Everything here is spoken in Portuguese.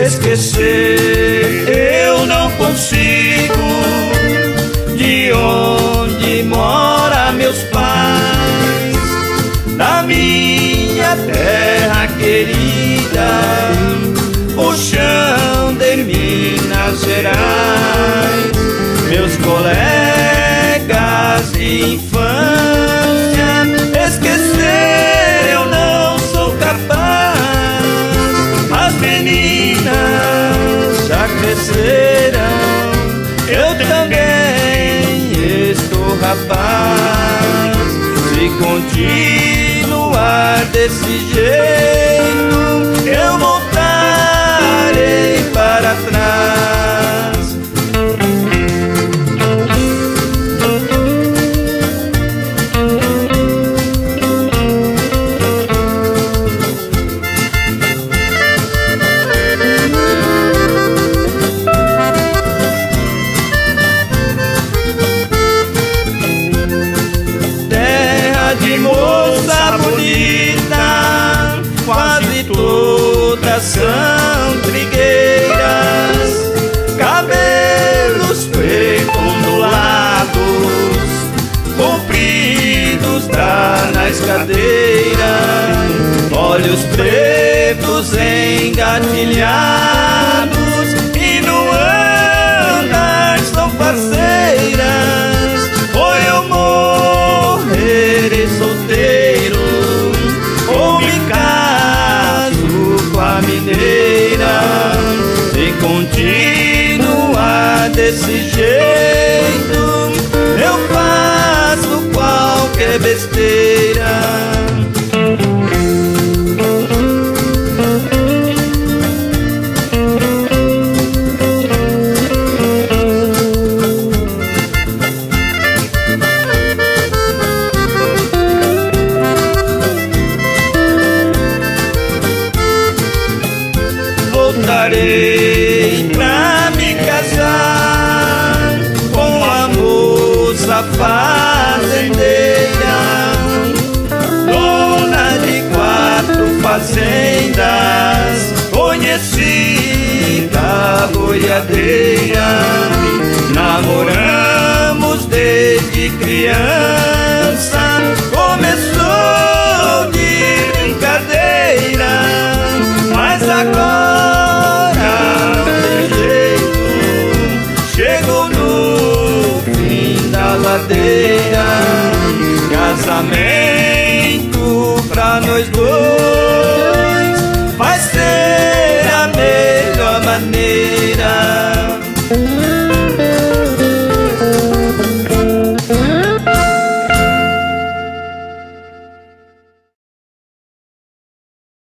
esquecer, eu não consigo. De onde mora meus pais, da minha terra querida, o chão de Minas Gerais. Meus colegas de infância, esquecer eu não sou capaz. As meninas já cresceram, eu também estou rapaz. Se continuar desse jeito, eu voltarei para trás. De moça bonita, quase todas são trigueiras, cabelos pretos ondulados, compridos dá nas cadeiras, olhos pretos engatilhados e no andar são parceiras. Ou eu morrerei solteiro, ou me caso com a mineira. Se continuar desse jeito, eu faço qualquer besteira. Voltarei pra me casar com a moça fazendeira, dona de 4 fazendas, conhecida boiadeira. Namoramos desde criança, começou de brincadeira, mas agora chegou no fim da ladeira. Casamento pra nós dois